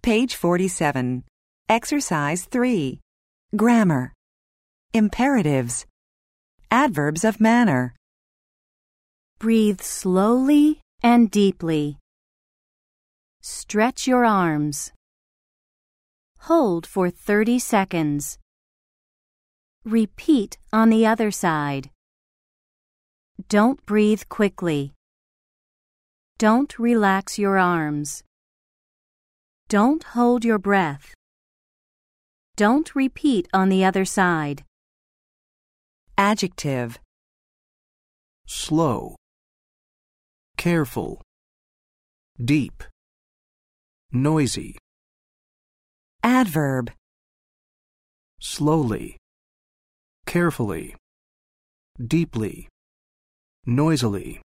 Page 47. Exercise 3. Grammar. Imperatives. Adverbs of manner. Breathe slowly and deeply. Stretch your arms. Hold for 30 seconds. Repeat on the other side. Don't breathe quickly. Don't relax your arms. Don't hold your breath. Don't repeat on the other side. Adjective. Slow, careful, deep, noisy. Adverb. Slowly, carefully, deeply, noisily.